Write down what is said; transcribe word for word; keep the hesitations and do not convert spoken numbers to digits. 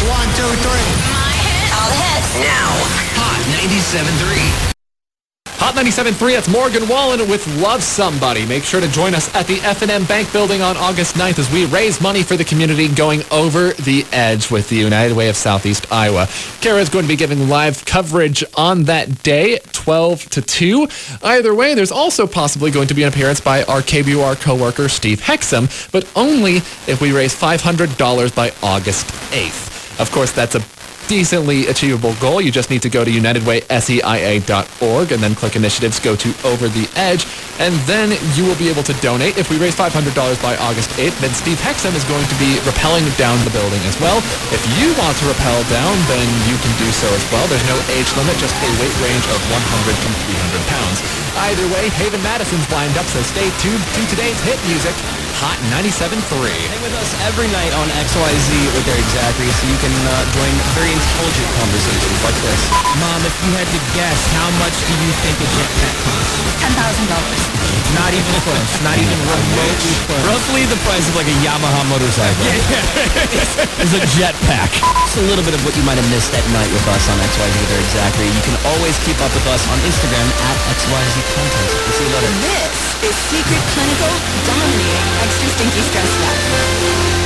one, two, three. My hits. All the hits. Now, Hot ninety-seven point three. Hot ninety-seven point three, that's Morgan Wallen with Love Somebody. Make sure to join us at the F and M Bank Building on August ninth as we raise money for the community going over the edge with the United Way of Southeast Iowa. Kara is going to be giving live coverage on that day, twelve to two. Either way, there's also possibly going to be an appearance by our K B U R co-worker Steve Hexum, but only if we raise five hundred dollars by August eighth. Of course, that's a decently achievable goal. You just need to go to united way S E I A dot org and then click initiatives, go to Over the Edge, and then you will be able to donate. If we raise five hundred dollars by August eighth, then Steve Hexum is going to be rappelling down the building as well. If you want to rappel down, then you can do so as well. There's no age limit, just a weight range of one hundred to three hundred pounds. Either way, Haven Madison's lined up, so stay tuned to today's hit music, Hot ninety-seven point three. Hang with us every night on X Y Z with Eric Zachary so you can uh, join very intelligent conversations like this. Mom, if you had to guess, how much do you think a jetpack costs? ten thousand dollars. Not even close. Not even remotely close. Roughly the price of like a Yamaha motorcycle. It's a jetpack. Just a little bit of what you might have missed at night with us on X Y Z with Eric Zachary. You can always keep up with us on Instagram at X Y Z Content. We'll see you later. This is Secret Clinical dominating Extra Stinky Stress Factor.